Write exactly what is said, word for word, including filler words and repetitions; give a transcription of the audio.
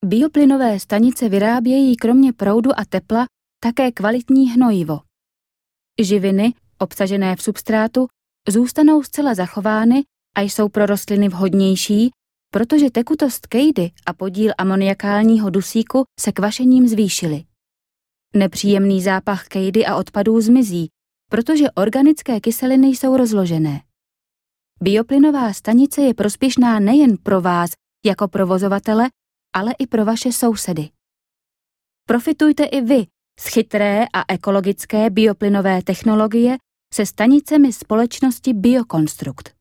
Bioplynové stanice vyrábějí kromě proudu a tepla také kvalitní hnojivo. Živiny, obsažené v substrátu, zůstanou zcela zachovány a jsou pro rostliny vhodnější, protože tekutost kejdy a podíl amoniakálního dusíku se kvašením zvýšily. Nepříjemný zápach kejdy a odpadů zmizí, protože organické kyseliny jsou rozložené. Bioplynová stanice je prospěšná nejen pro vás jako provozovatele, ale i pro vaše sousedy. Profitujte i vy z chytré a ekologické bioplynové technologie se stanicemi společnosti Biokonstrukt.